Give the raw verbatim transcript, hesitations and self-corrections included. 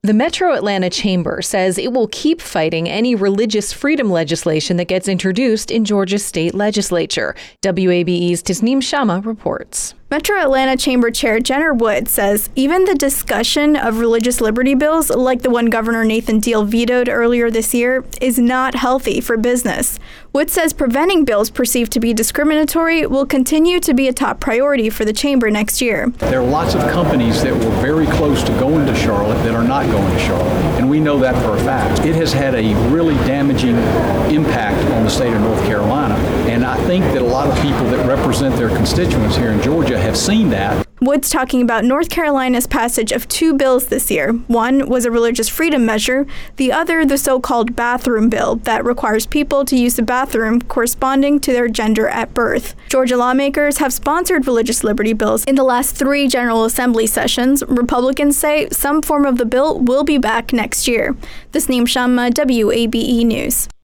The Metro Atlanta Chamber says it will keep fighting any religious freedom legislation that gets introduced in Georgia's state legislature. W A B E's Tasneem Shamma reports. Metro Atlanta Chamber Chair Jenner Wood says even the discussion of religious liberty bills, like the one Governor Nathan Deal vetoed earlier this year, is not healthy for business. Wood says preventing bills perceived to be discriminatory will continue to be a top priority for the chamber next year. There are lots of companies that were very close to going to Charlotte that are not going to Charlotte, and we know that for a fact. It has had a really damaging impact on the state of North Carolina, and I think that a lot of people that represent their constituents here in Georgia have seen that. Wood's talking about North Carolina's passage of two bills this year. One was a religious freedom measure, the other the so-called bathroom bill that requires people to use the bathroom corresponding to their gender at birth. Georgia lawmakers have sponsored religious liberty bills in the last three General Assembly sessions. Republicans say some form of the bill will be back next year. Tasneem Shamma, W A B E News.